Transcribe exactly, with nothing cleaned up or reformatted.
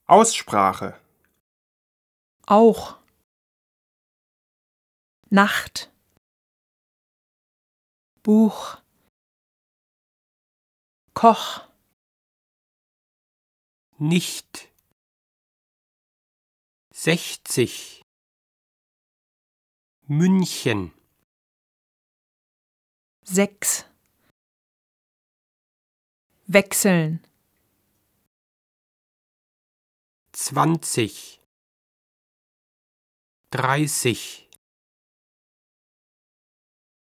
Aussprache. Auch. Nacht. Buch. Koch. Nicht. Sechzig. München. Sechs. Wechseln. Zwanzig. Dreißig.